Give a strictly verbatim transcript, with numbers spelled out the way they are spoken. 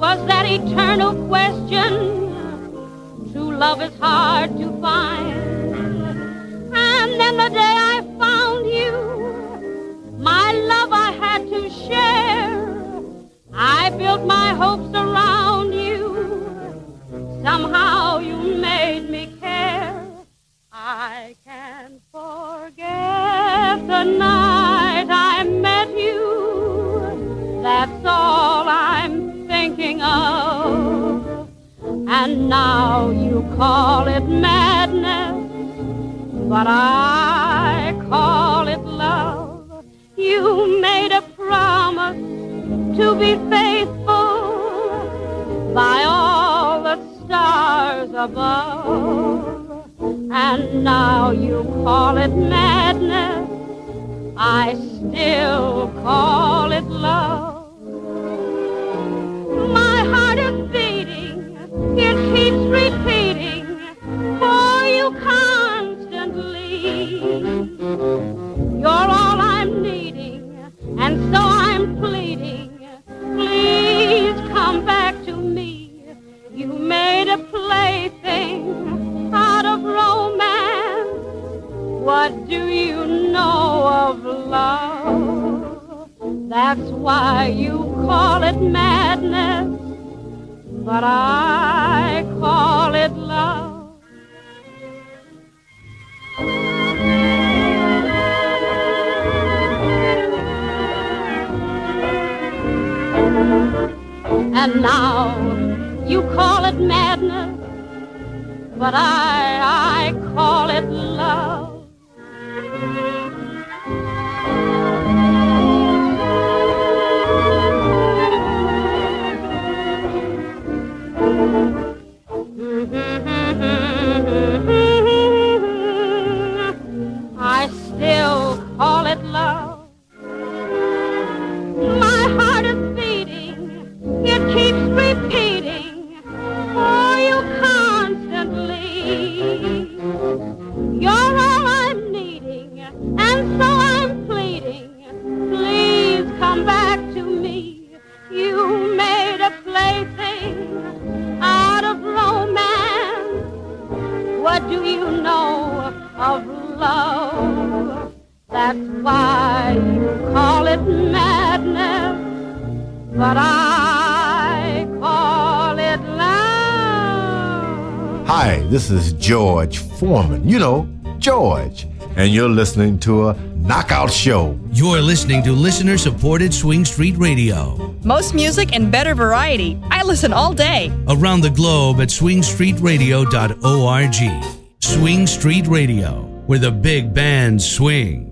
was that eternal question. True love is hard to find. And then the day I found you, my love I had to share. I built my hopes around you. Somehow you made me care. I can't forget the night I met you. That's all I'm thinking of. And now you call it madness, but I call it love. You made a promise to be faithful by all the stars above. And now you call it madness, I still call it love. My heart is beating, it keeps repeating for you constantly. You're all I'm needing, and so I'm pleading. Please come back to me. You made a plaything out of romance. What do you know of love? That's why you call it madness, but I call it love. And now you call it madness, but I, I call it love. I still call it love. My heart is beating, it keeps repeating for you constantly. You're all I'm needing, and so I'm pleading. Please come back to me. You made a plaything out of romance. What do you know of love? That's why you call it madness, but I call it love. Hi, this is George Foreman. You know, George. And you're listening to a knockout show. You're listening to listener-supported Swing Street Radio. Most music and better variety. I listen all day. Around the globe at swing street radio dot org. Swing Street Radio, where the big bands swing.